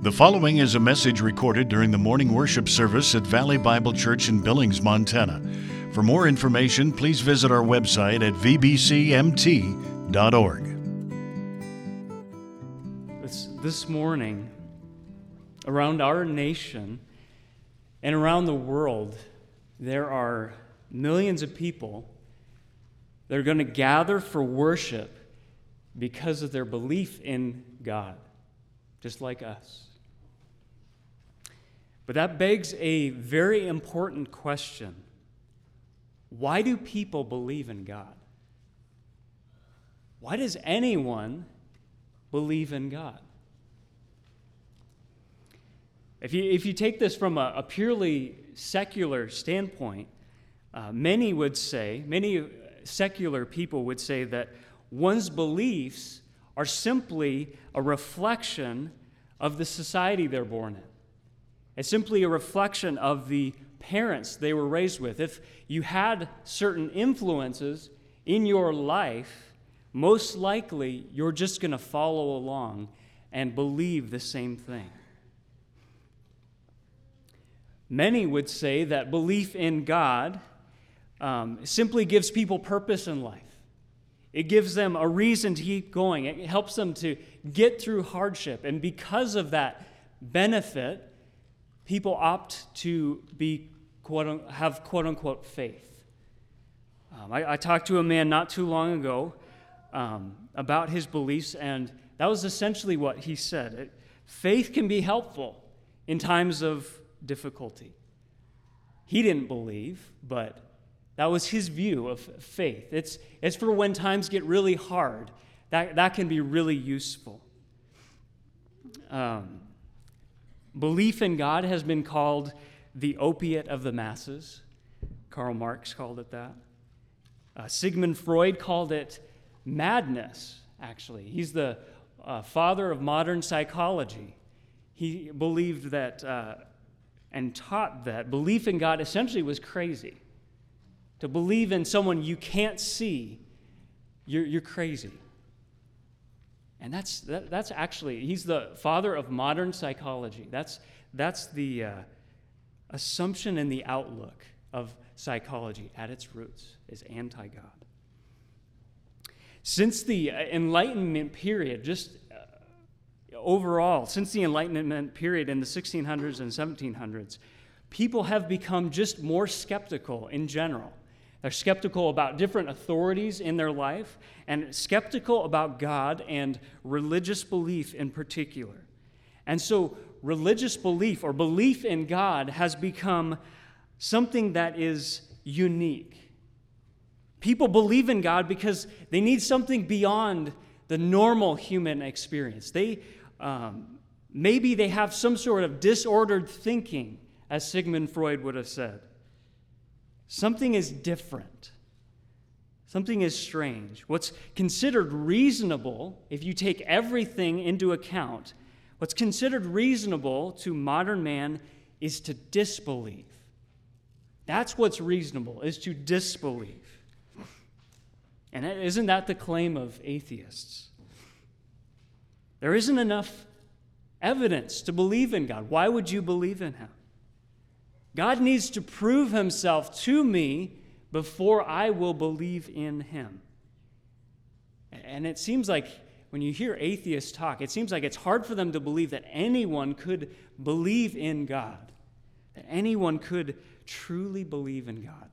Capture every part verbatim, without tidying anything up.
The following is a message recorded during the morning worship service at Valley Bible Church in Billings, Montana. For more information, please visit our website at v b c m t dot org. This, this morning, around our nation and around the world, there are millions of people that are going to gather for worship because of their belief in God, just like us. But that begs a very important question. Why do people believe in God? Why does anyone believe in God? If you, if you take this from a, a purely secular standpoint, uh, many would say, many secular people would say that one's beliefs are simply a reflection of the society they're born in. It's simply a reflection of the parents they were raised with. If you had certain influences in your life, most likely you're just going to follow along and believe the same thing. Many would say that belief in God um, simply gives people purpose in life. It gives them a reason to keep going. It helps them to get through hardship. And because of that benefit, people opt to be quote have quote-unquote faith. Um, I, I talked to a man not too long ago um, about his beliefs, and that was essentially what he said. It, faith can be helpful in times of difficulty. He didn't believe, but that was his view of faith. It's, it's for when times get really hard. That, that can be really useful. Um, Belief in God has been called the opiate of the masses. Karl Marx called it that. Uh, Sigmund Freud called it madness, actually. He's the uh, father of modern psychology. He believed that uh, and taught that belief in God essentially was crazy. To believe in someone you can't see, you're, you're crazy. And that's that, that's actually, he's the father of modern psychology. That's, that's the uh, assumption and the outlook of psychology at its roots, is anti-God. Since the Enlightenment period, just uh, overall, since the Enlightenment period in the sixteen hundreds and seventeen hundreds, people have become just more skeptical in general. They're skeptical about different authorities in their life and skeptical about God and religious belief in particular. And so religious belief or belief in God has become something that is unique. People believe in God because they need something beyond the normal human experience. They um, maybe they have some sort of disordered thinking, as Sigmund Freud would have said. Something is different. Something is strange. What's considered reasonable, if you take everything into account, what's considered reasonable to modern man is to disbelieve. That's what's reasonable, is to disbelieve. And isn't that the claim of atheists? There isn't enough evidence to believe in God. Why would you believe in Him? God needs to prove Himself to me before I will believe in Him. And it seems like when you hear atheists talk, it seems like it's hard for them to believe that anyone could believe in God, that anyone could truly believe in God.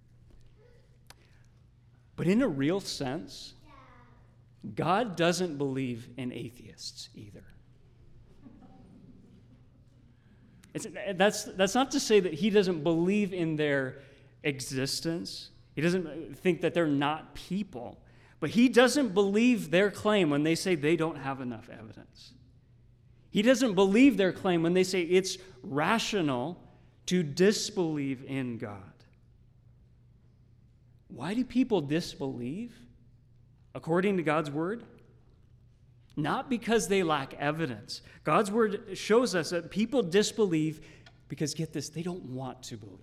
But in a real sense, God doesn't believe in atheists either. It's, that's, that's not to say that He doesn't believe in their existence. He doesn't think that they're not people. But He doesn't believe their claim when they say they don't have enough evidence. He doesn't believe their claim when they say it's rational to disbelieve in God. Why do people disbelieve according to God's Word? Not because they lack evidence. God's Word shows us that people disbelieve because, get this, they don't want to believe.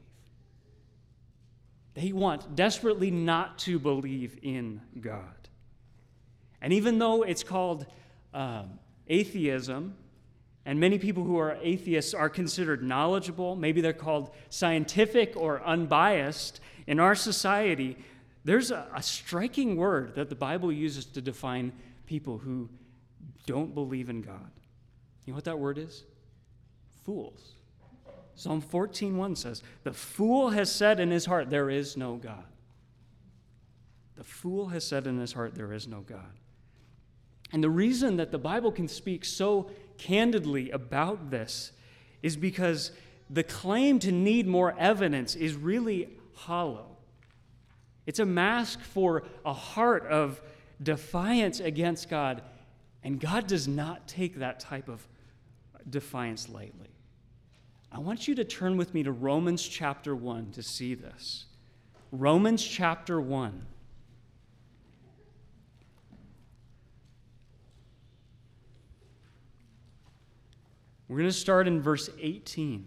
They want desperately not to believe in God. And even though it's called um, atheism, And many people who are atheists are considered knowledgeable. Maybe they're called scientific or unbiased. In our society, there's a, a striking word that the Bible uses to define people who don't believe in God. You know what that word is? Fools. Psalm fourteen one says, "The fool has said in his heart, there is no God." The fool has said in his heart, there is no God. And the reason that the Bible can speak so candidly about this is because the claim to need more evidence is really hollow. It's a mask for a heart of defiance against God, and God does not take that type of defiance lightly. I want you to turn with me to Romans chapter one to see this. Romans chapter one. We're going to start in verse eighteen.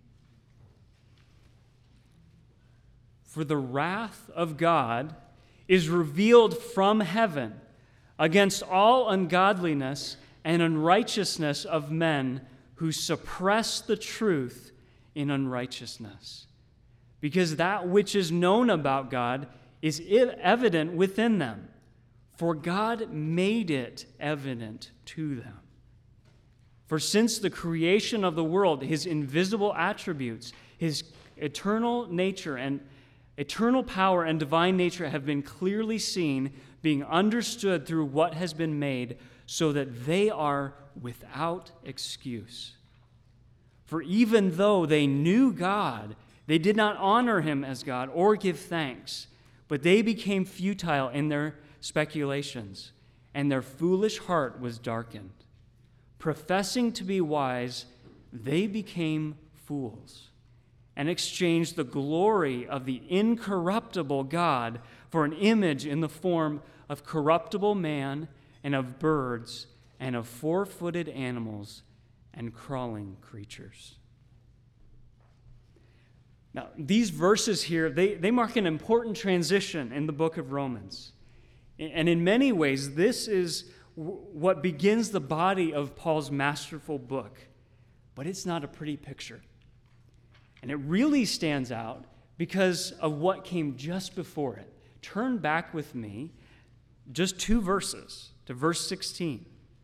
"For the wrath of God is revealed from heaven against all ungodliness and unrighteousness of men who suppress the truth in unrighteousness. Because that which is known about God is evident within them, for God made it evident to them. For since the creation of the world, his invisible attributes, his eternal nature and eternal power and divine nature have been clearly seen, being understood through what has been made, so that they are without excuse. For even though they knew God, they did not honor him as God or give thanks, but they became futile in their speculations, and their foolish heart was darkened. Professing to be wise, they became fools, and exchanged the glory of the incorruptible God for an image in the form of corruptible man and of birds and of four-footed animals and crawling creatures." Now, these verses here, they, they mark an important transition in the book of Romans. And in many ways, this is w- what begins the body of Paul's masterful book. But it's not a pretty picture. And it really stands out because of what came just before it. Turn back with me just two verses to verse sixteen.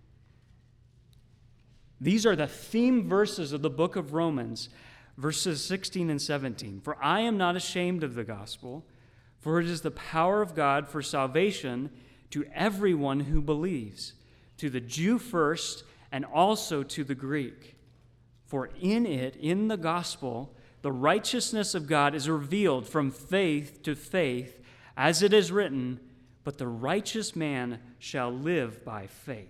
These are the theme verses of the book of Romans, verses sixteen and seventeen. "For I am not ashamed of the gospel, for it is the power of God for salvation to everyone who believes, to the Jew first and also to the Greek. For in it, in the gospel, the righteousness of God is revealed from faith to faith, as it is written, 'But the righteous man shall live by faith.'"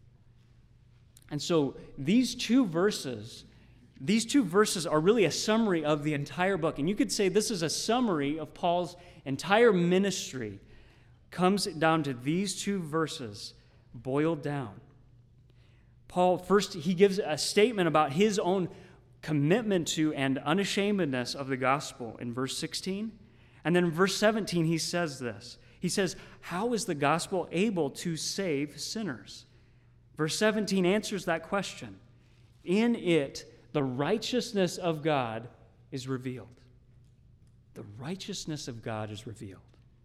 And so these two verses, these two verses are really a summary of the entire book. And you could say this is a summary of Paul's entire ministry. Comes down to these two verses boiled down. Paul, first, he gives a statement about his own commitment to and unashamedness of the gospel in verse sixteen. And then in verse seventeen, he says this. He says, how is the gospel able to save sinners? Verse seventeen answers that question. In it, the righteousness of God is revealed. The righteousness of God is revealed.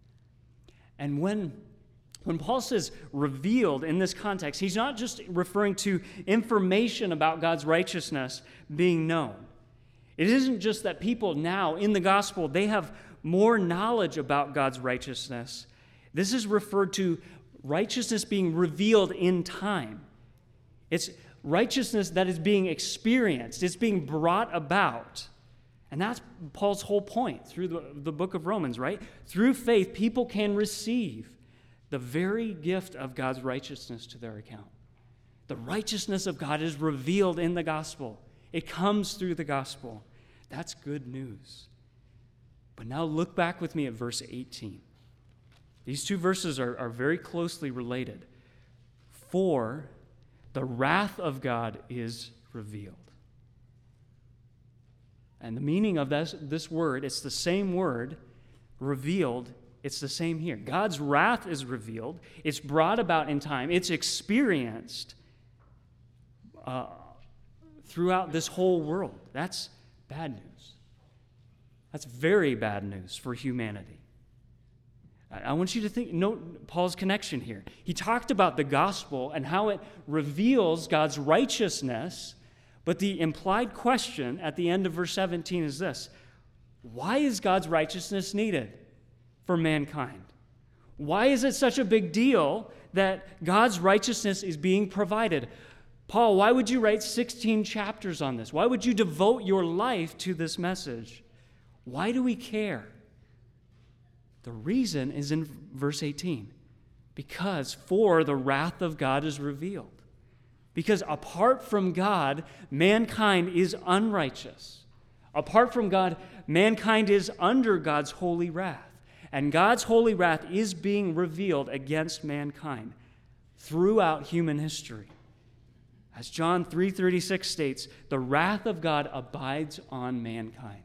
And when, when Paul says revealed in this context, he's not just referring to information about God's righteousness being known. It isn't just that people now in the gospel, they have more knowledge about God's righteousness. This is referred to righteousness being revealed in time. It's righteousness that is being experienced. It's being brought about. And that's Paul's whole point through the, the book of Romans, right? Through faith, people can receive the very gift of God's righteousness to their account. The righteousness of God is revealed in the gospel. It comes through the gospel. That's good news. But now look back with me at verse eighteen. These two verses are, are very closely related. For the wrath of God is revealed. And the meaning of this, this word, it's the same word, revealed, it's the same here. God's wrath is revealed. It's brought about in time. It's experienced uh, throughout this whole world. That's bad news. That's very bad news for humanity. I want you to think, note Paul's connection here. He talked about the gospel and how it reveals God's righteousness, but the implied question at the end of verse seventeen is this: why is God's righteousness needed for mankind? Why is it such a big deal that God's righteousness is being provided? Paul, why would you write sixteen chapters on this? Why would you devote your life to this message? Why do we care? The reason is in verse eighteen. Because for the wrath of God is revealed. Because apart from God, mankind is unrighteous. Apart from God, mankind is under God's holy wrath. And God's holy wrath is being revealed against mankind throughout human history. As John three thirty-six states, the wrath of God abides on mankind.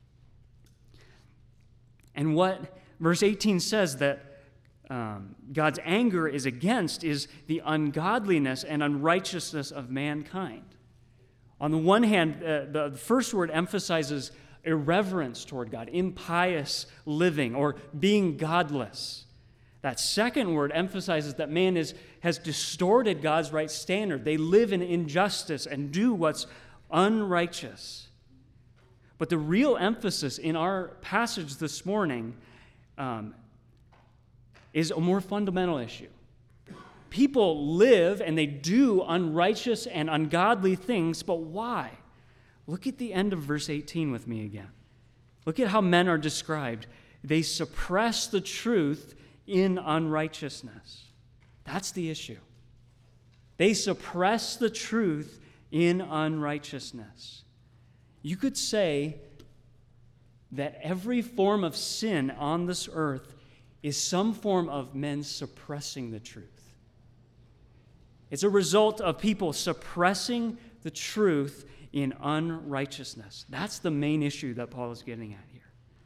And what verse eighteen says that um, God's anger is against is the ungodliness and unrighteousness of mankind. On the one hand, uh, the first word emphasizes irreverence toward God, impious living, or being godless. That second word emphasizes that man is, has distorted God's right standard. They live in injustice and do what's unrighteous. But the real emphasis in our passage this morning um, is a more fundamental issue. People live and they do unrighteous and ungodly things, but why? Look at the end of verse eighteen with me again. Look at how men are described. They suppress the truth in unrighteousness. That's the issue. They suppress the truth in unrighteousness. You could say that every form of sin on this earth is some form of men suppressing the truth. It's a result of people suppressing the truth in unrighteousness. That's the main issue that Paul is getting at here.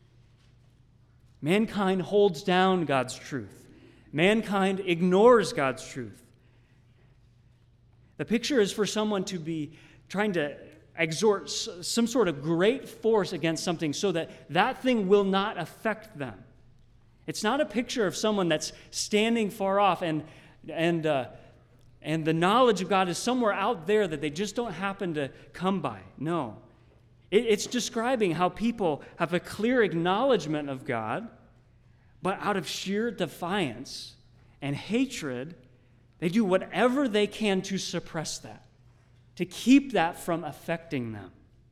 Mankind holds down God's truth. Mankind ignores God's truth. The picture is for someone to be trying to exert some sort of great force against something so that that thing will not affect them. It's not a picture of someone that's standing far off and and uh, and the knowledge of God is somewhere out there that they just don't happen to come by. No. It, it's describing how people have a clear acknowledgement of God, but out of sheer defiance and hatred, they do whatever they can to suppress that, to keep that from affecting them.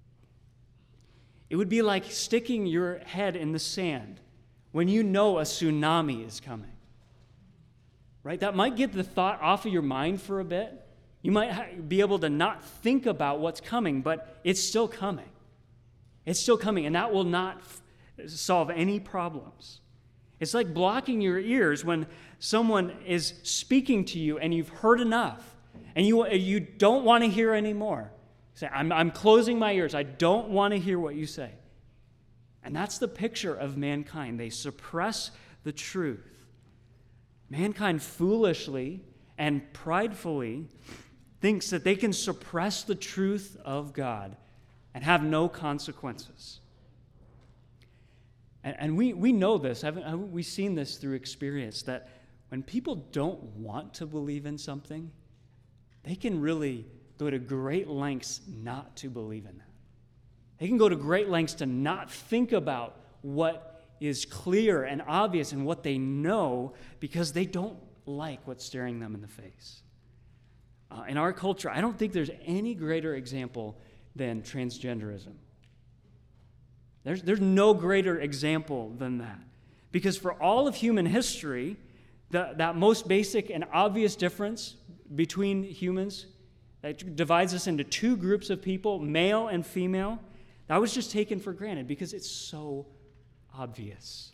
It would be like sticking your head in the sand when you know a tsunami is coming. Right? That might get the thought off of your mind for a bit. You might ha- be able to not think about what's coming, but it's still coming. It's still coming, and that will not f- solve any problems. It's like blocking your ears when someone is speaking to you and you've heard enough, and you, you don't want to hear anymore. Say, I'm, I'm closing my ears. I don't want to hear what you say. And that's the picture of mankind. They suppress the truth. Mankind foolishly and pridefully thinks that they can suppress the truth of God and have no consequences. And, and we, we know this, haven't we seen this through experience, that when people don't want to believe in something, they can really go to great lengths not to believe in that. They can go to great lengths to not think about what is clear and obvious and what they know because they don't like what's staring them in the face. Uh, in our culture, I don't think there's any greater example than transgenderism. There's, there's no greater example than that. Because for all of human history, the, that most basic and obvious difference between humans that divides us into two groups of people, male and female, that was just taken for granted because it's so obvious.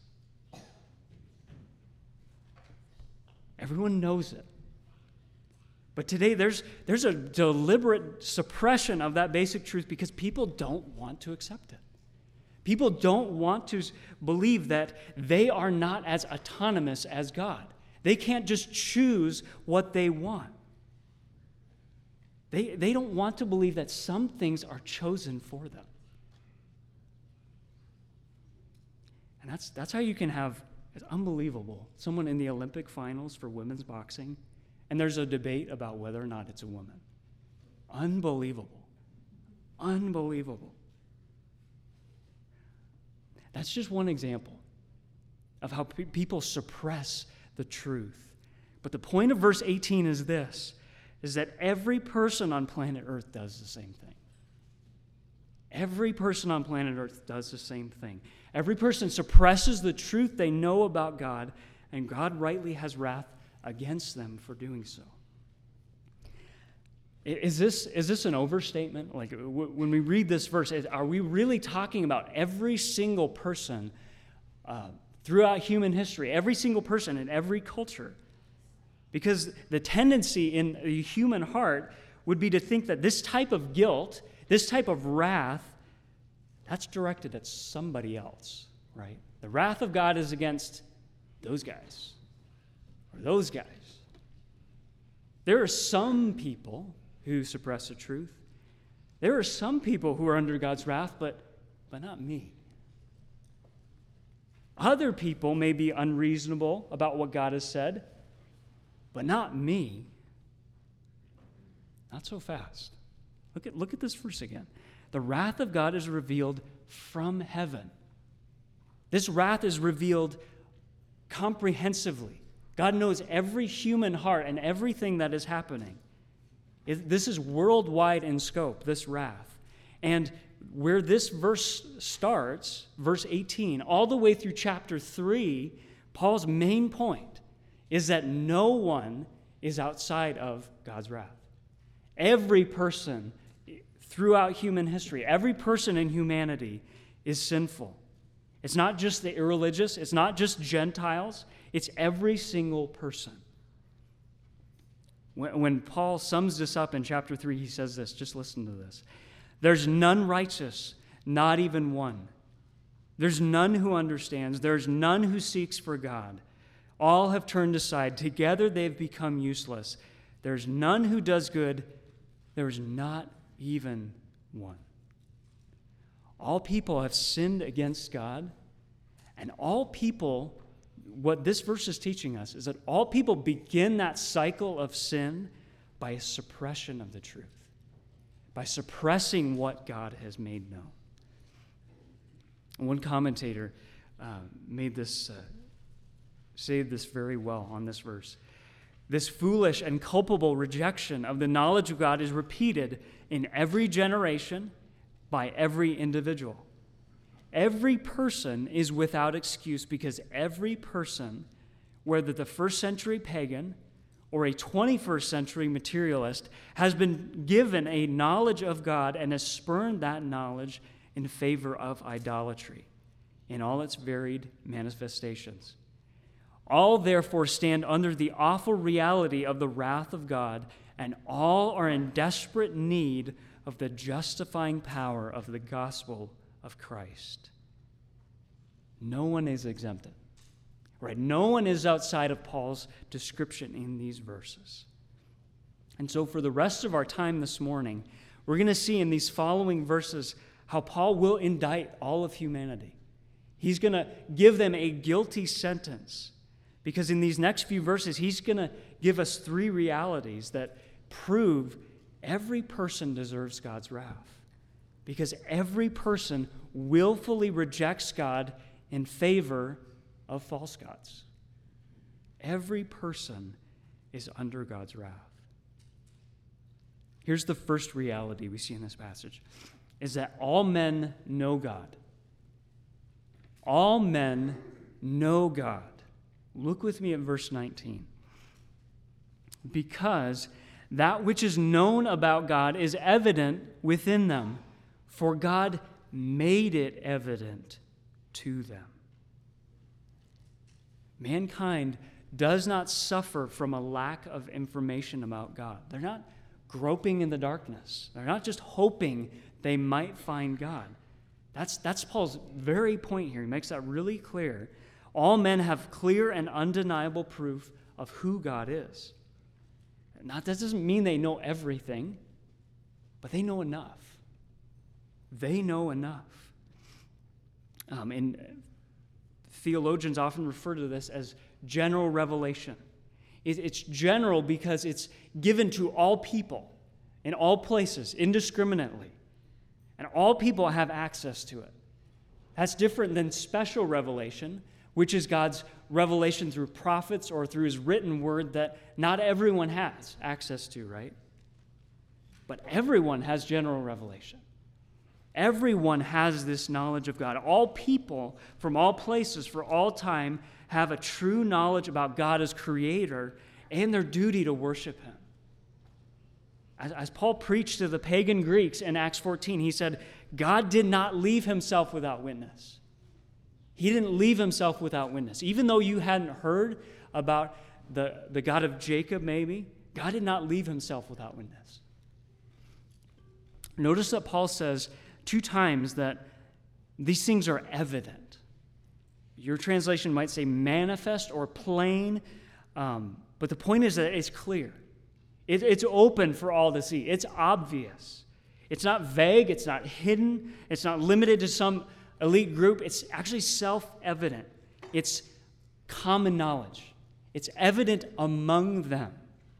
Everyone knows it. But today there's, there's a deliberate suppression of that basic truth because people don't want to accept it. People don't want to believe that they are not as autonomous as God. They can't just choose what they want. They, they don't want to believe that some things are chosen for them. And that's, that's how you can have, it's unbelievable, someone in the Olympic finals for women's boxing, and there's a debate about whether or not it's a woman. Unbelievable. Unbelievable. That's just one example of how pe- people suppress the truth. But the point of verse eighteen is this, is that every person on planet Earth does the same thing. Every person on planet Earth does the same thing. Every person suppresses the truth they know about God, and God rightly has wrath against them for doing so. Is this, is this an overstatement? Like, w- when we read this verse, are we really talking about every single person uh, throughout human history, every single person in every culture? Because the tendency in the human heart would be to think that this type of guilt, this type of wrath, that's directed at somebody else, right? The wrath of God is against those guys or those guys. There are some people who suppress the truth. There are some people who are under God's wrath, but, but not me. Other people may be unreasonable about what God has said, but not me. Not so fast. Look at, look at this verse again. The wrath of God is revealed from heaven. This wrath is revealed comprehensively. God knows every human heart and everything that is happening. It, this is worldwide in scope, this wrath. And where this verse starts, verse eighteen, all the way through chapter three, Paul's main point is that no one is outside of God's wrath. Every person throughout human history, every person in humanity is sinful. It's not just the irreligious, it's not just Gentiles, it's every single person. When, when Paul sums this up in chapter three, he says this, just listen to this. There's none righteous, not even one. There's none who understands, there's none who seeks for God. All have turned aside. Together they've become useless. There's none who does good. There's not even one. All people have sinned against God, and all people, what this verse is teaching us is that all people begin that cycle of sin by a suppression of the truth, by suppressing what God has made known. One commentator uh, made this, uh, say this very well on this verse. This foolish and culpable rejection of the knowledge of God is repeated in every generation by every individual. Every person is without excuse because every person, whether the first century pagan or a twenty-first century materialist, has been given a knowledge of God and has spurned that knowledge in favor of idolatry in all its varied manifestations. All therefore stand under the awful reality of the wrath of God, and all are in desperate need of the justifying power of the gospel of Christ. No one is exempted. Right? No one is outside of Paul's description in these verses. And so for the rest of our time this morning, we're going to see in these following verses how Paul will indict all of humanity. He's going to give them a guilty sentence, because in these next few verses, he's going to give us three realities that prove every person deserves God's wrath, because every person willfully rejects God in favor of false gods. Every person is under God's wrath. Here's the first reality we see in this passage, is that all men know God. All men know God. Look with me at verse nineteen. Because that which is known about God is evident within them, for God made it evident to them. Mankind does not suffer from a lack of information about God. They're not groping in the darkness. They're not just hoping they might find God. That's, that's Paul's very point here. He makes that really clear. All men have clear and undeniable proof of who God is. Now, that doesn't mean they know everything. but they know enough. They know enough. Um, and theologians often refer to this as general revelation. It, it's general because it's given to all people in all places indiscriminately. And all people have access to it. That's different than special revelation, which is God's revelation through prophets or through his written word that not everyone has access to, right? But everyone has general revelation. Everyone has this knowledge of God. All people from all places for all time have a true knowledge about God as creator and their duty to worship him. As, as Paul preached to the pagan Greeks in Acts fourteen, he said, God did not leave himself without witness. He didn't leave himself without witness. Even though you hadn't heard about the, the God of Jacob, maybe, God did not leave himself without witness. Notice that Paul says two times that these things are evident. Your translation might say manifest or plain, um, but the point is that it's clear. It, it's open for all to see. It's obvious. It's not vague. It's not hidden. It's not limited to some elite group. It's actually self-evident. It's common knowledge. It's evident among them.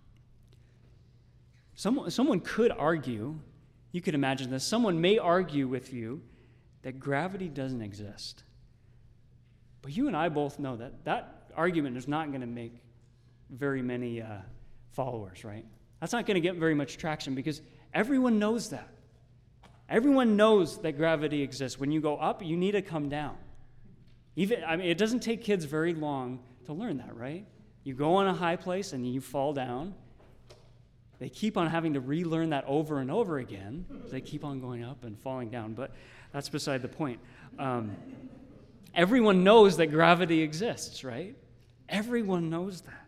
Someone, someone could argue, you could imagine this, someone may argue with you that gravity doesn't exist. But you and I both know that that argument is not going to make very many uh, followers, right? That's not going to get very much traction because everyone knows that. Everyone knows that gravity exists. When you go up, you need to come down. Even, I mean, it doesn't take kids very long to learn that, right? You go on a high place and you fall down. They keep on having to relearn that over and over again. They keep on going up and falling down, but that's beside the point. Um, everyone knows that gravity exists, right? Everyone knows that.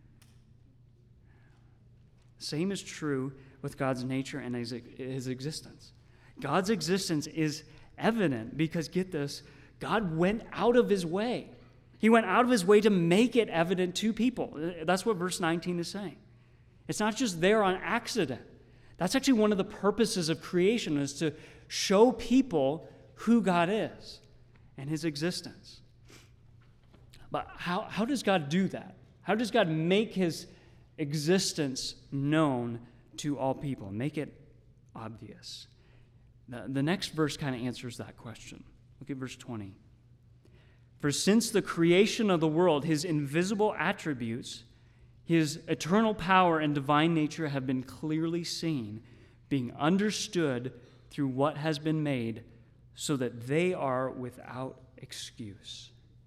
Same is true with God's nature and his, his existence. God's existence is evident because, get this, God went out of his way. He went out of his way to make it evident to people. That's what verse nineteen is saying. It's not just there on accident. That's actually one of the purposes of creation, is to show people who God is and his existence. But how, how does God do that? How does God make his existence known to all people, make it obvious? The, the next verse kind of answers that question. Look at verse twenty. For since the creation of the world, his invisible attributes, his eternal power and divine nature have been clearly seen, being understood through what has been made, so that they are without excuse.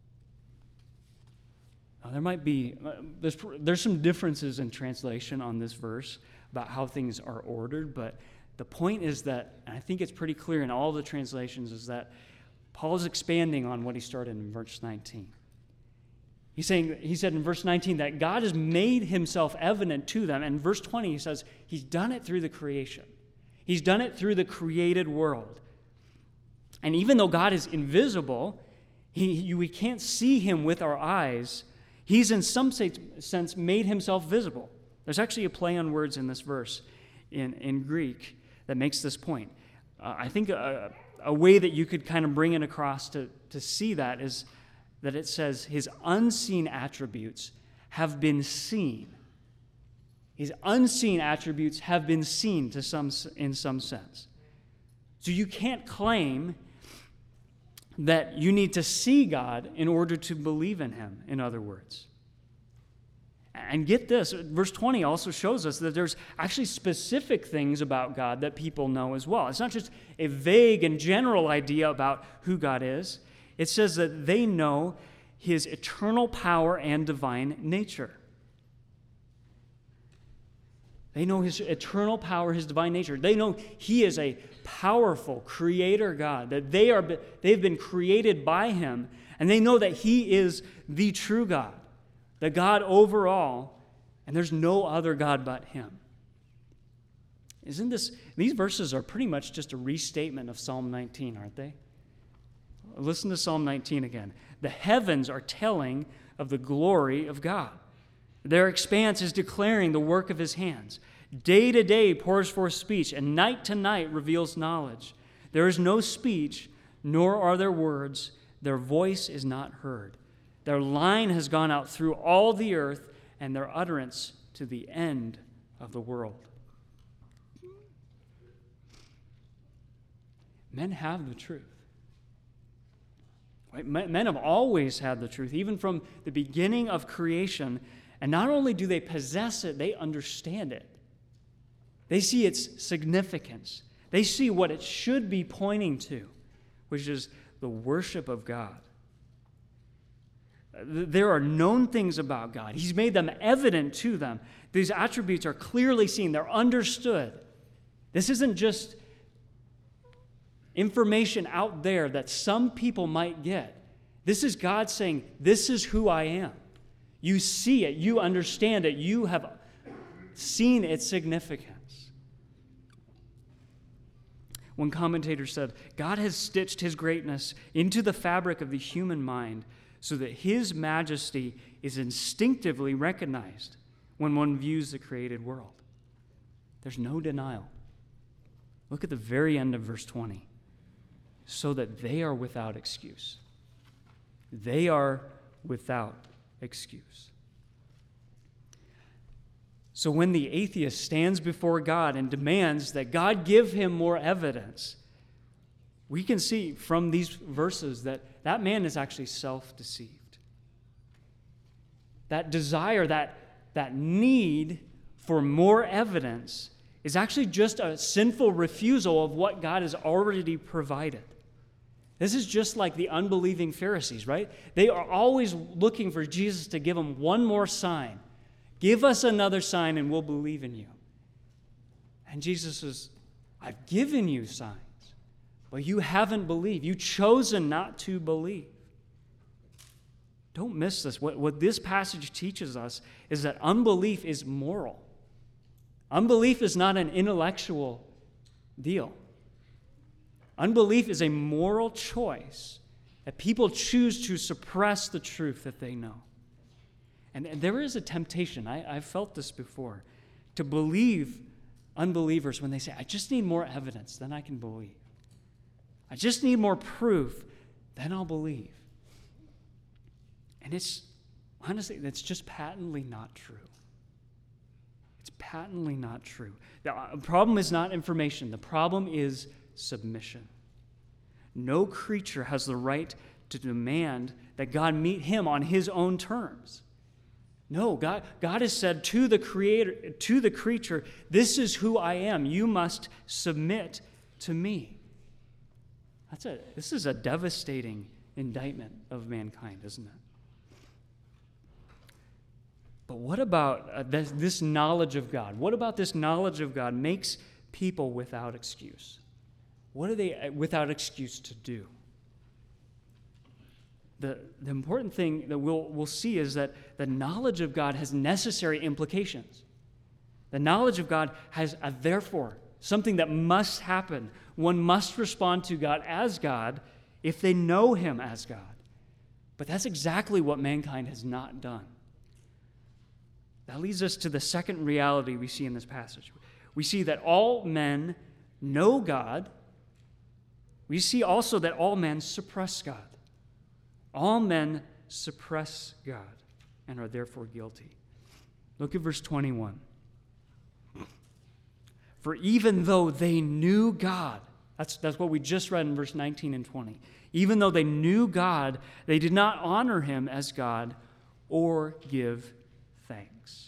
Now, there might be, uh, there's, there's some differences in translation on this verse about how things are ordered, but the point is that, and I think it's pretty clear in all the translations, is that Paul is expanding on what he started in verse nineteen. He's saying, he said in verse nineteen that God has made himself evident to them. And in verse twenty, he says he's done it through the creation. He's done it through the created world. And even though God is invisible, he, we can't see him with our eyes, he's in some sense made himself visible. There's actually a play on words in this verse in, in Greek that makes this point. Uh, I think a, a way that you could kind of bring it across to, to see that is that it says his unseen attributes have been seen. His unseen attributes have been seen to some, in some sense. So you can't claim that you need to see God in order to believe in him, in other words. And get this, verse twenty also shows us that there's actually specific things about God that people know as well. It's not just a vague and general idea about who God is. It says that they know his eternal power and divine nature. They know his eternal power, his divine nature. They know he is a powerful creator God, that they are, they've been created by him, and they know that he is the true God, the God over all, and there's no other God but him. Isn't this, these verses are pretty much just a restatement of Psalm nineteen, aren't they? Listen to Psalm nineteen again. The heavens are telling of the glory of God. Their expanse is declaring the work of his hands. Day to day pours forth speech, and night to night reveals knowledge. There is no speech, nor are there words. Their voice is not heard. Their line has gone out through all the earth, and their utterance to the end of the world. Men have the truth. Right? Men have always had the truth, even from the beginning of creation. And not only do they possess it, they understand it. They see its significance. They see what it should be pointing to, which is the worship of God. There are known things about God. He's made them evident to them. These attributes are clearly seen. They're understood. This isn't just information out there that some people might get. This is God saying, this is who I am. You see it. You understand it. You have seen its significance. One commentator said, God has stitched his greatness into the fabric of the human mind so that his majesty is instinctively recognized when one views the created world. There's no denial. Look at the very end of verse twenty. So that they are without excuse. They are without excuse. So when the atheist stands before God and demands that God give him more evidence, we can see from these verses that that man is actually self-deceived. That desire, that, that need for more evidence is actually just a sinful refusal of what God has already provided. This is just like the unbelieving Pharisees, right? They are always looking for Jesus to give them one more sign. Give us another sign and we'll believe in you. And Jesus says, I've given you signs, but you haven't believed. You've chosen not to believe. Don't miss this. What, what this passage teaches us is that unbelief is moral. Unbelief is not an intellectual deal. Unbelief is a moral choice that people choose to suppress the truth that they know. And, and there is a temptation, I, I've felt this before, to believe unbelievers when they say, I just need more evidence, then I can believe. I just need more proof, then I'll believe. And it's, honestly, that's just patently not true. It's patently not true. The problem is not information. The problem is submission. No creature has the right to demand that God meet him on his own terms. No, God, God has said to the creator, to the creature, this is who I am. You must submit to me. That's a, this is a devastating indictment of mankind, isn't it? But what about uh, this, this knowledge of God? What about this knowledge of God makes people without excuse? What are they without excuse to do? The, the important thing that we'll, we'll see is that the knowledge of God has necessary implications. The knowledge of God has a therefore, something that must happen. One must respond to God as God if they know him as God. But that's exactly what mankind has not done. That leads us to the second reality we see in this passage. We see that all men know God. We see also that all men suppress God. All men suppress God and are therefore guilty. Look at verse twenty-one. For even though they knew God, that's, that's what we just read in verse nineteen and twenty. Even though they knew God, they did not honor him as God or give thanks.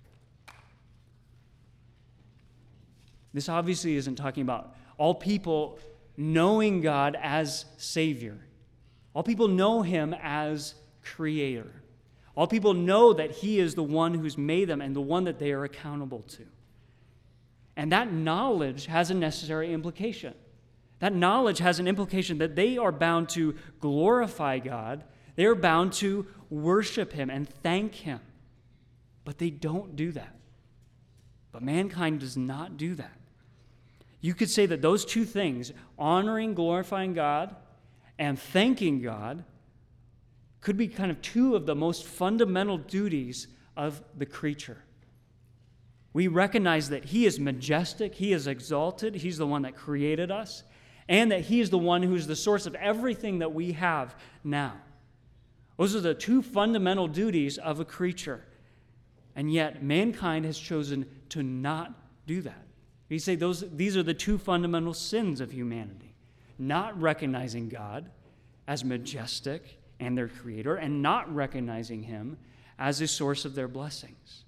This obviously isn't talking about all people knowing God as Savior. All people know him as Creator. All people know that he is the one who's made them and the one that they are accountable to. And that knowledge has a necessary implication. That knowledge has an implication that they are bound to glorify God. They are bound to worship him and thank him. But they don't do that. But mankind does not do that. You could say that those two things, honoring, glorifying God, and thanking God, could be kind of two of the most fundamental duties of the creature. We recognize that he is majestic, he is exalted, he's the one that created us, and that he is the one who's the source of everything that we have now. Those are the two fundamental duties of a creature. And yet, mankind has chosen to not do that. We say those, these are the two fundamental sins of humanity. Not recognizing God as majestic and their creator, and not recognizing him as the source of their blessings.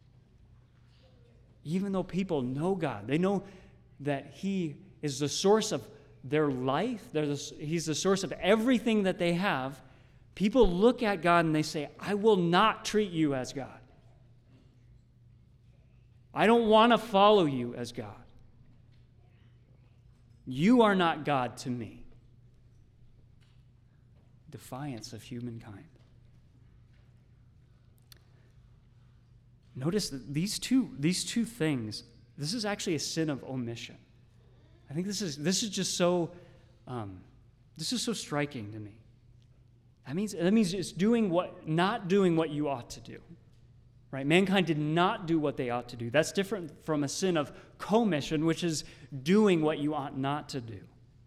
Even though people know God, they know that he is the source of their life, they're the, he's the source of everything that they have, people look at God and they say, I will not treat you as God. I don't want to follow you as God. You are not God to me. Defiance of humankind. Notice that these two, these two things, this is actually a sin of omission. I think this is this is just so um, this is so striking to me. That means that means it's doing what not doing what you ought to do. Right? Mankind did not do what they ought to do. That's different from a sin of commission, which is doing what you ought not to do.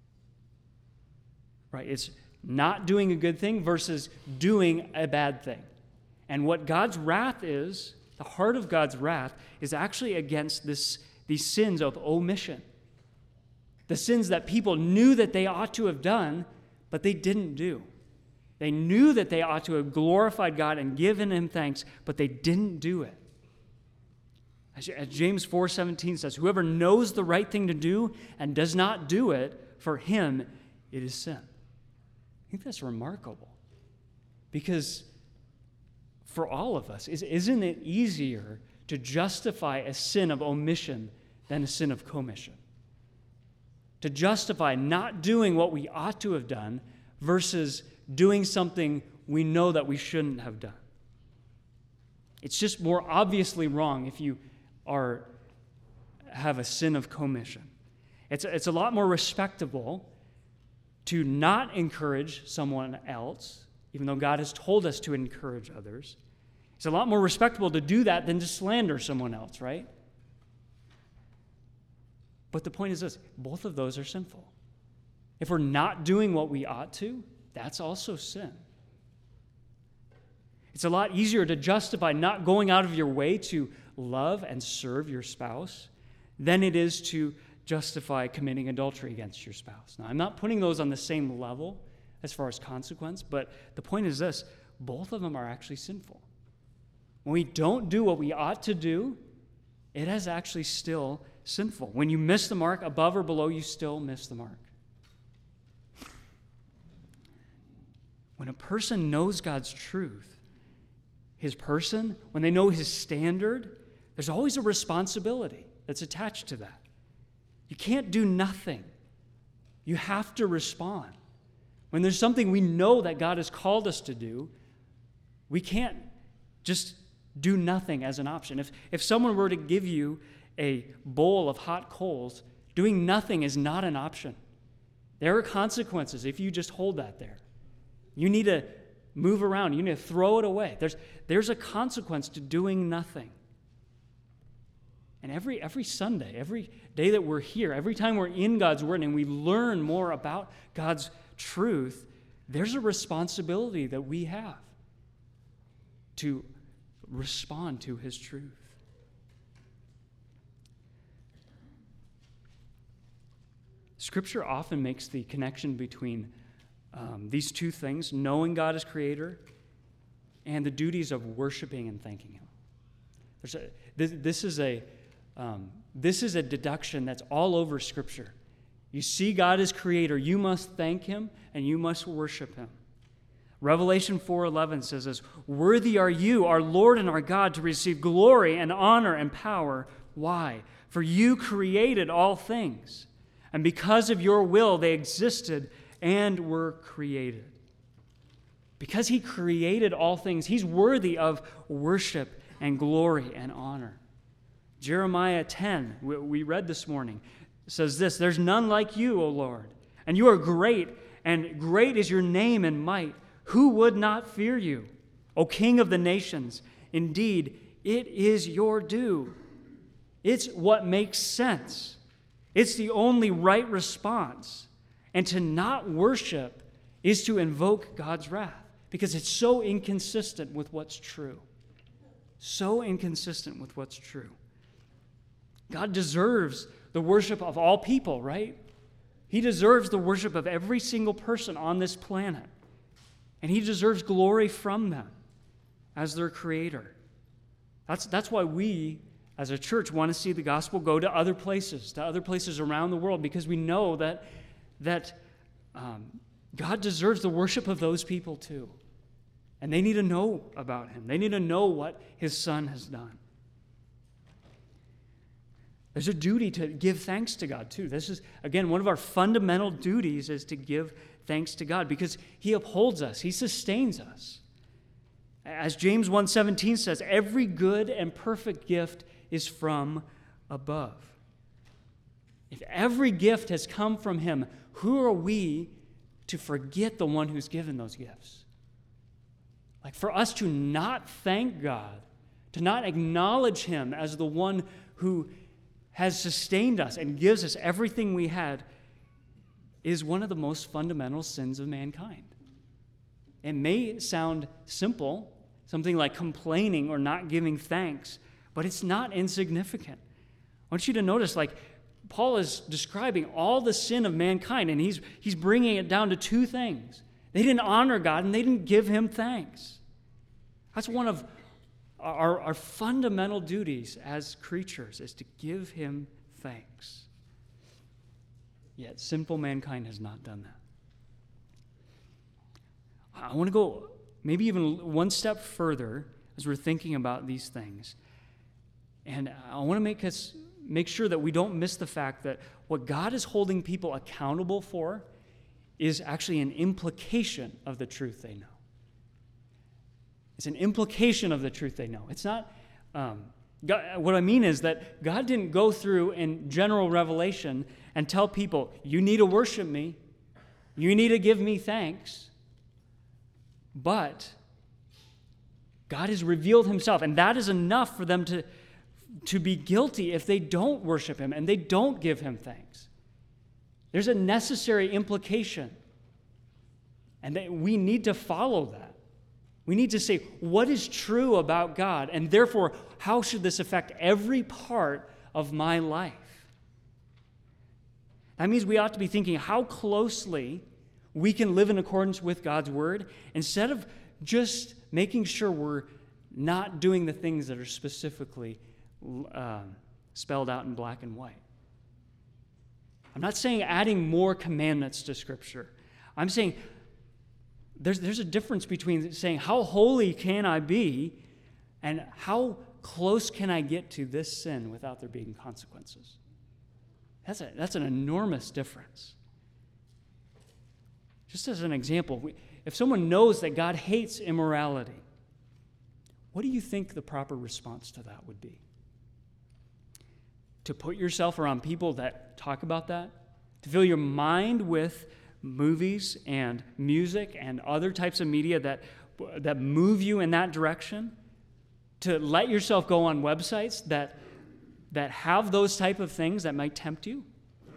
Right? It's not doing a good thing versus doing a bad thing. And what God's wrath is, the heart of God's wrath, is actually against this, these sins of omission. The sins that people knew that they ought to have done, but they didn't do. They knew that they ought to have glorified God and given him thanks, but they didn't do it. As James four seventeen says, whoever knows the right thing to do and does not do it, for him it is sin. I think that's remarkable. Because for all of us, isn't it easier to justify a sin of omission than a sin of commission? To justify not doing what we ought to have done versus doing something we know that we shouldn't have done. It's just more obviously wrong if you are have a sin of commission. It's, it's a lot more respectable to not encourage someone else, even though God has told us to encourage others. It's a lot more respectable to do that than to slander someone else, right? But the point is this, both of those are sinful. If we're not doing what we ought to, that's also sin. It's a lot easier to justify not going out of your way to love and serve your spouse than it is to justify committing adultery against your spouse. Now, I'm not putting those on the same level as far as consequence, but the point is this, both of them are actually sinful. When we don't do what we ought to do, it is actually still sinful. When you miss the mark above or below, you still miss the mark. When a person knows God's truth, his person, when they know his standard, there's always a responsibility that's attached to that. You can't do nothing. You have to respond. When there's something we know that God has called us to do, we can't just do nothing as an option. If, if someone were to give you a bowl of hot coals, doing nothing is not an option. There are consequences if you just hold that there. You need to move around. You need to throw it away. There's, there's a consequence to doing nothing. And every, every Sunday, every day that we're here, every time we're in God's Word and we learn more about God's truth, there's a responsibility that we have to respond to His truth. Scripture often makes the connection between um, these two things, knowing God as creator and the duties of worshiping and thanking Him. There's a, this, this is a um, this is a deduction that's all over Scripture. You see God as creator, you must thank Him and you must worship Him. Revelation four eleven says this, "Worthy are you, our Lord and our God, to receive glory and honor and power. Why? For you created all things, and because of your will they existed and were created." Because He created all things, He's worthy of worship and glory and honor. Jeremiah ten, we read this morning, says this, "There's none like you, O Lord, and you are great, and great is your name and might. Who would not fear you, O King of the nations? Indeed, it is your due." It's what makes sense. It's the only right response. And to not worship is to invoke God's wrath because it's so inconsistent with what's true. So inconsistent with what's true. God deserves the worship of all people, right? He deserves the worship of every single person on this planet. And he deserves glory from them as their creator. That's, that's why we, as a church, want to see the gospel go to other places, to other places around the world, because we know that, that um, God deserves the worship of those people too. And they need to know about him. They need to know what his Son has done. There's a duty to give thanks to God too. This is, again, one of our fundamental duties is to give thanks to God because he upholds us. He sustains us. As James one seventeen says, every good and perfect gift is from above. If every gift has come from him, who are we to forget the one who's given those gifts? Like for us to not thank God, to not acknowledge him as the one who has sustained us and gives us everything we had, is one of the most fundamental sins of mankind. It may sound simple, something like complaining or not giving thanks, but it's not insignificant. I want you to notice, like, Paul is describing all the sin of mankind, and he's, he's bringing it down to two things. They didn't honor God, and they didn't give him thanks. That's one of our, our fundamental duties as creatures, is to give him thanks. Yet sinful mankind has not done that. I want to go maybe even one step further as we're thinking about these things. And I want to make us make sure that we don't miss the fact that what God is holding people accountable for is actually an implication of the truth they know. It's an implication of the truth they know. It's not, um, God, what I mean is that God didn't go through in general revelation and tell people, you need to worship me, you need to give me thanks. But God has revealed himself, and that is enough for them to, to be guilty if they don't worship him and they don't give him thanks. There's a necessary implication, and that we need to follow that. We need to say, what is true about God? And therefore, how should this affect every part of my life? That means we ought to be thinking how closely we can live in accordance with God's word instead of just making sure we're not doing the things that are specifically uh, spelled out in black and white. I'm not saying adding more commandments to Scripture. I'm saying There's, there's a difference between saying, how holy can I be, and how close can I get to this sin without there being consequences? That's, a, that's an enormous difference. Just as an example, if someone knows that God hates immorality, what do you think the proper response to that would be? To put yourself around people that talk about that? To fill your mind with movies and music and other types of media that, that move you in that direction? To let yourself go on websites that, that have those type of things that might tempt you?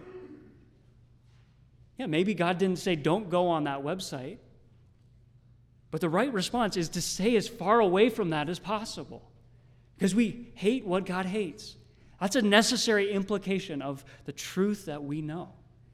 Yeah, maybe God didn't say don't go on that website, but the right response is to stay as far away from that as possible because we hate what God hates. That's a necessary implication of the truth that we know.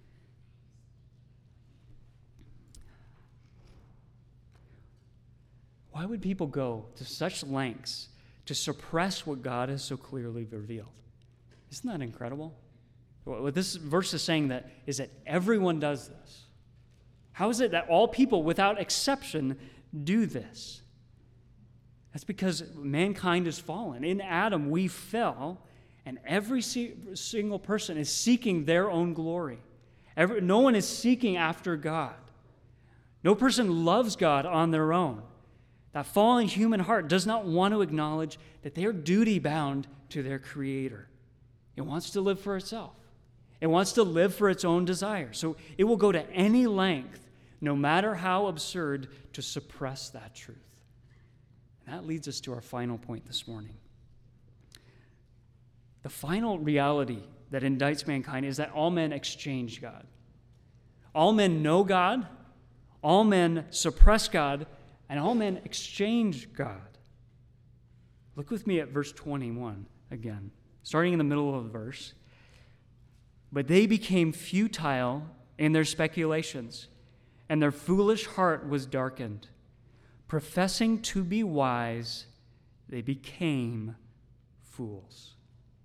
Why would people go to such lengths to suppress what God has so clearly revealed? Isn't that incredible? What this verse is saying that is that everyone does this. How is it that all people, without exception, do this? That's because mankind is fallen. In Adam, we fell, and every single person is seeking their own glory. Every, no one is seeking after God. No person loves God on their own. That fallen human heart does not want to acknowledge that they are duty-bound to their Creator. It wants to live for itself. It wants to live for its own desire. So it will go to any length, no matter how absurd, to suppress that truth. And that leads us to our final point this morning. The final reality that indicts mankind is that all men exchange God. All men know God, all men suppress God, and all men exchange God. Look with me at verse twenty-one again, starting in the middle of the verse. But they became futile in their speculations, and their foolish heart was darkened. Professing to be wise, they became fools.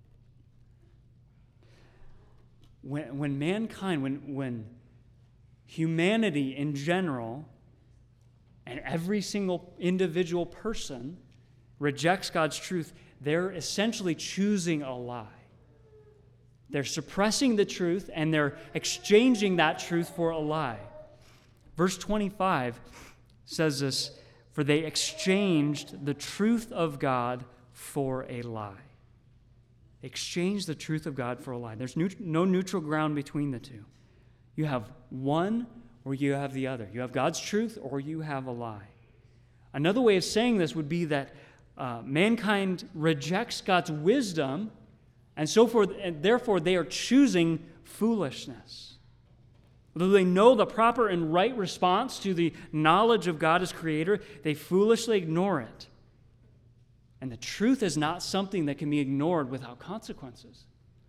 When, when mankind, when, when humanity in general, and every single individual person rejects God's truth, they're essentially choosing a lie. They're suppressing the truth, and they're exchanging that truth for a lie. Verse twenty-five says this, for they exchanged the truth of God for a lie. They exchanged the truth of God for a lie. There's no neutral ground between the two. You have one or you have the other. You have God's truth or you have a lie. Another way of saying this would be that uh, mankind rejects God's wisdom, and so forth, and therefore they are choosing foolishness. Though they know the proper and right response to the knowledge of God as Creator, they foolishly ignore it. And the truth is not something that can be ignored without consequences.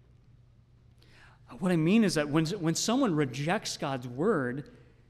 What I mean is that when, when someone rejects God's word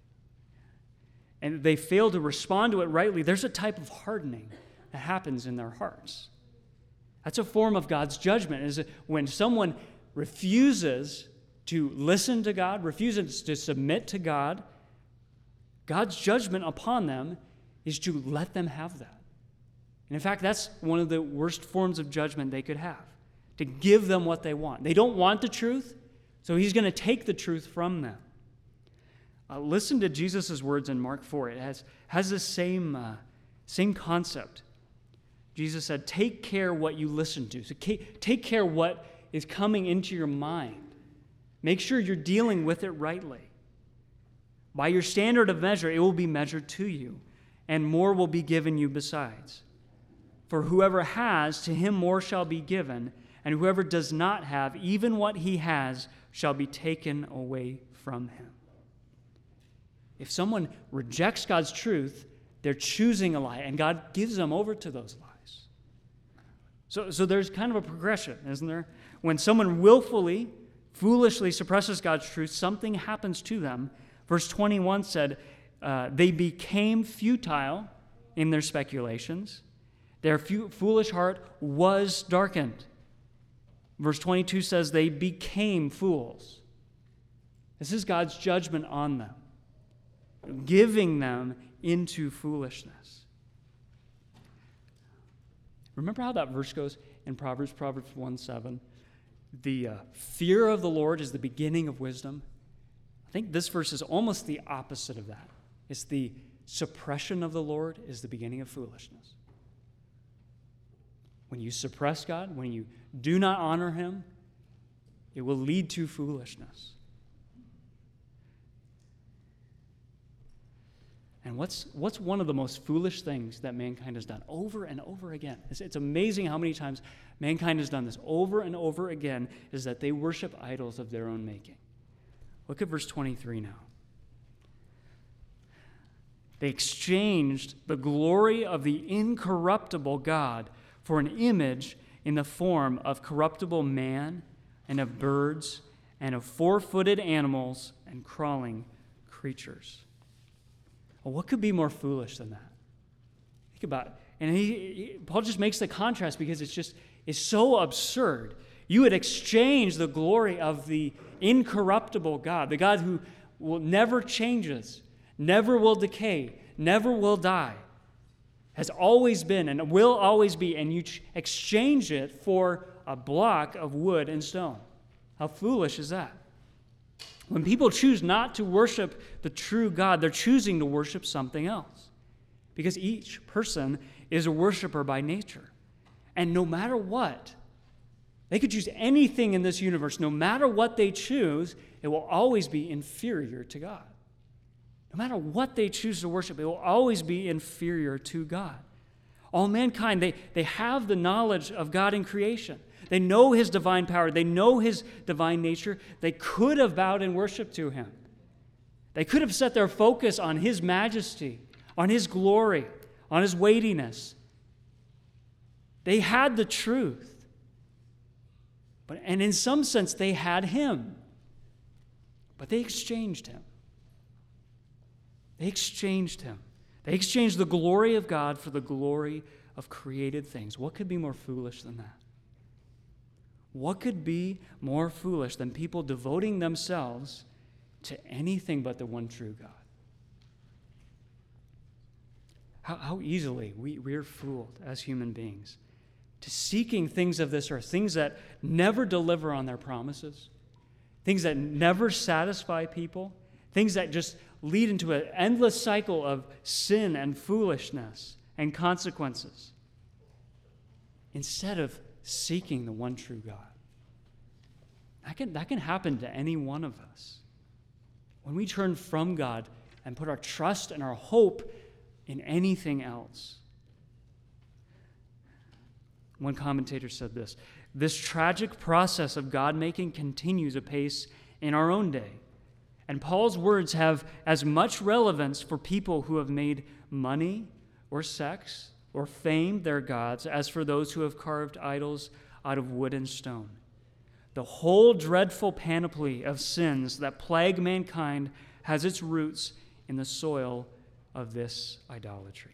and they fail to respond to it rightly, there's a type of hardening that happens in their hearts. That's a form of God's judgment. Is when someone refuses to listen to God, refuses to submit to God, God's judgment upon them is to let them have that. And in fact, that's one of the worst forms of judgment they could have, to give them what they want. They don't want the truth, so he's going to take the truth from them. Uh, listen to Jesus' words in Mark four. It has, has the same, uh, same concept. Jesus said, take care what you listen to. So take care what is coming into your mind. Make sure you're dealing with it rightly. By your standard of measure, it will be measured to you, and more will be given you besides. For whoever has, to him more shall be given, and whoever does not have, even what he has, shall be taken away from him. If someone rejects God's truth, they're choosing a lie, and God gives them over to those lies. So, so there's kind of a progression, isn't there? When someone willfully, foolishly suppresses God's truth, something happens to them. Verse twenty-one said, uh, they became futile in their speculations. Their fu- foolish heart was darkened. Verse twenty-two says they became fools. This is God's judgment on them, giving them into foolishness. Remember how that verse goes in Proverbs, Proverbs one seven? The uh, fear of the Lord is the beginning of wisdom. I think this verse is almost the opposite of that. It's the suppression of the Lord is the beginning of foolishness. When you suppress God, when you do not honor him, it will lead to foolishness. And what's, what's one of the most foolish things that mankind has done over and over again? It's, it's amazing how many times mankind has done this over and over again, is that they worship idols of their own making. Look at verse twenty-three now. They exchanged the glory of the incorruptible God for an image in the form of corruptible man and of birds and of four-footed animals and crawling creatures. Well, what could be more foolish than that? Think about it. And he, he, Paul just makes the contrast because it's just it's so absurd. You would exchange the glory of the incorruptible God, the God who will never changes, never will decay, never will die, has always been and will always be, and you ch- exchange it for a block of wood and stone. How foolish is that? When people choose not to worship the true God, they're choosing to worship something else. Because each person is a worshiper by nature. And no matter what, they could choose anything in this universe. No matter what they choose, it will always be inferior to God. No matter what they choose to worship, it will always be inferior to God. All mankind, they, they have the knowledge of God in creation. They know his divine power. They know his divine nature. They could have bowed in worship to him. They could have set their focus on his majesty, on his glory, on his weightiness. They had the truth. But, and in some sense, they had him. But they exchanged him. They exchanged him. They exchanged the glory of God for the glory of created things. What could be more foolish than that? What could be more foolish than people devoting themselves to anything but the one true God? How, how easily we, we're fooled as human beings to seeking things of this earth, things that never deliver on their promises, things that never satisfy people, things that just lead into an endless cycle of sin and foolishness and consequences, instead of seeking the one true God. That can, that can happen to any one of us. When we turn from God and put our trust and our hope in anything else. One commentator said this: this tragic process of God-making continues apace in our own day. And Paul's words have as much relevance for people who have made money or sex or fame their gods as for those who have carved idols out of wood and stone. The whole dreadful panoply of sins that plague mankind has its roots in the soil of this idolatry.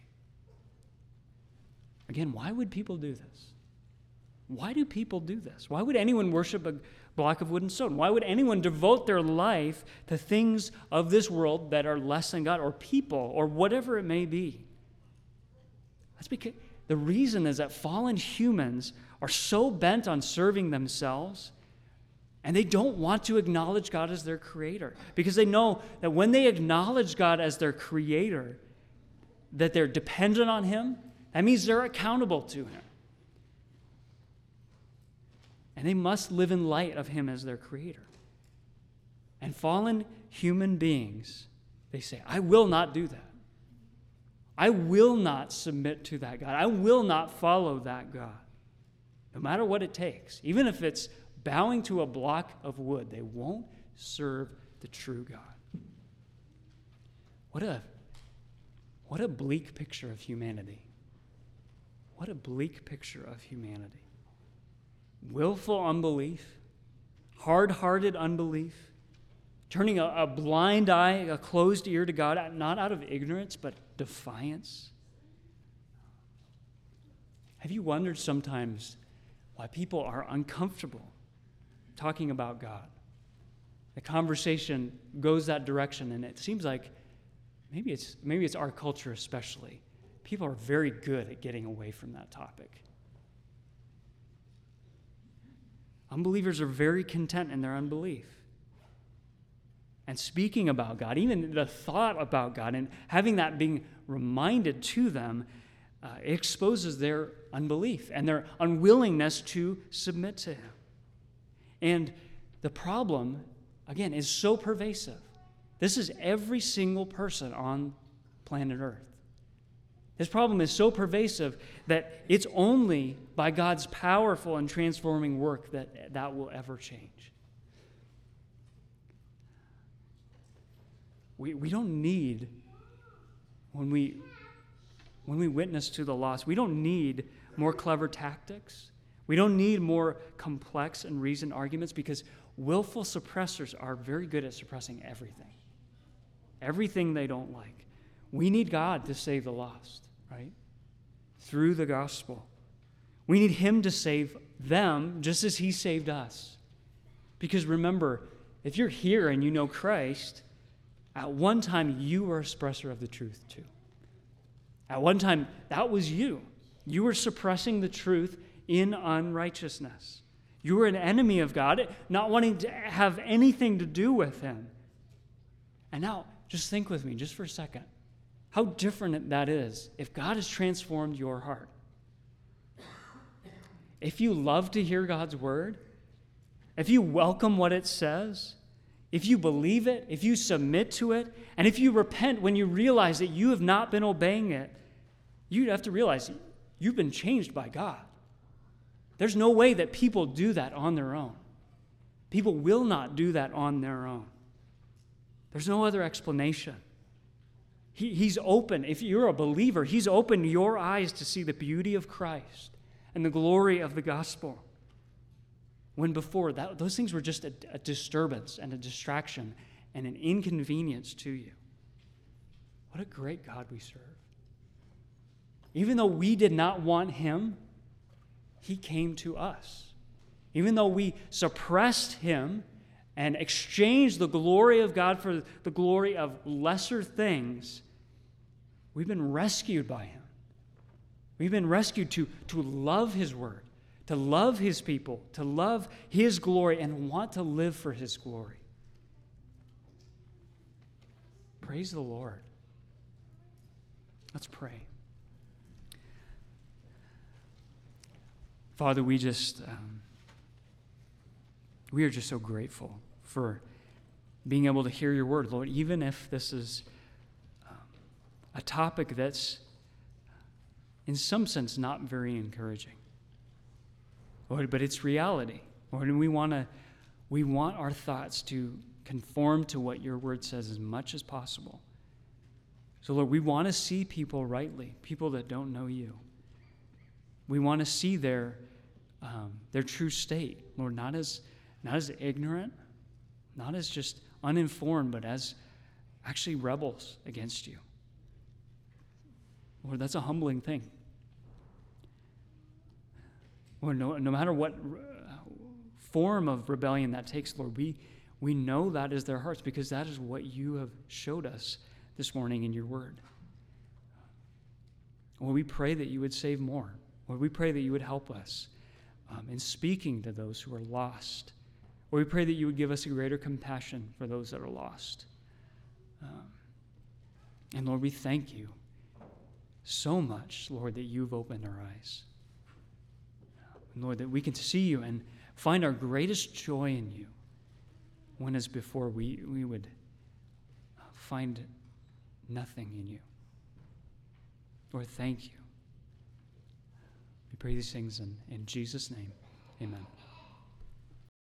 Again, why would people do this? Why do people do this? Why would anyone worship a block of wood and stone? Why would anyone devote their life to things of this world that are less than God, or people, or whatever it may be? That's because the reason is that fallen humans are so bent on serving themselves, and they don't want to acknowledge God as their creator, because they know that when they acknowledge God as their creator, that they're dependent on him, that means they're accountable to him. And they must live in light of him as their creator. And fallen human beings, they say, I will not do that. I will not submit to that God. I will not follow that God. No matter what it takes. Even if it's bowing to a block of wood, they won't serve the true God. What a, what a bleak picture of humanity. What a bleak picture of humanity. Willful unbelief, hard-hearted unbelief, turning a, a blind eye, a closed ear to God, not out of ignorance, but defiance. Have you wondered sometimes why people are uncomfortable talking about God? The conversation goes that direction, and it seems like maybe it's maybe it's our culture especially. People are very good at getting away from that topic. Unbelievers are very content in their unbelief. And speaking about God, even the thought about God, and having that being reminded to them, uh, exposes their unbelief and their unwillingness to submit to him. And the problem, again, is so pervasive. This is every single person on planet Earth. This problem is so pervasive that it's only by God's powerful and transforming work that that will ever change. We, we don't need, when we, when we witness to the lost, we don't need more clever tactics. We don't need more complex and reasoned arguments, because willful suppressors are very good at suppressing everything. Everything they don't like. We need God to save the lost. Right? Through the gospel. We need him to save them just as he saved us. Because remember, if you're here and you know Christ, at one time you were a suppressor of the truth too. At one time, that was you. You were suppressing the truth in unrighteousness. You were an enemy of God, not wanting to have anything to do with him. And now, just think with me just for a second. How different that is if God has transformed your heart. If you love to hear God's word, if you welcome what it says, if you believe it, if you submit to it, and if you repent when you realize that you have not been obeying it, you have to realize you've been changed by God. There's no way that people do that on their own. People will not do that on their own. There's no other explanation. He, he's open. If you're a believer, he's opened your eyes to see the beauty of Christ and the glory of the gospel. When before, that, those things were just a, a disturbance and a distraction and an inconvenience to you. What a great God we serve. Even though we did not want him, he came to us. Even though we suppressed him and exchanged the glory of God for the glory of lesser things, we've been rescued by him. We've been rescued to, to love his word, to love his people, to love his glory, and want to live for his glory. Praise the Lord. Let's pray. Father, we just, um, we are just so grateful for being able to hear your word, Lord, even if this is um, a topic that's in some sense not very encouraging. Lord, but it's reality. Lord, and we want to, we want our thoughts to conform to what your word says as much as possible. So, Lord, we want to see people rightly, people that don't know you. We want to see their um, their true state, Lord, not as not as ignorant, not as just uninformed, but as actually rebels against you. Lord, that's a humbling thing. Lord, no, no matter what form of rebellion that takes, Lord, we, we know that is their hearts because that is what you have showed us this morning in your word. Lord, we pray that you would save more. Lord, we pray that you would help us um, in speaking to those who are lost. Lord, we pray that you would give us a greater compassion for those that are lost. Um, and Lord, we thank you so much, Lord, that you've opened our eyes. Lord, that we can see you and find our greatest joy in you, when as before we, we would find nothing in you. Lord, thank you. We pray these things in, in Jesus' name. Amen.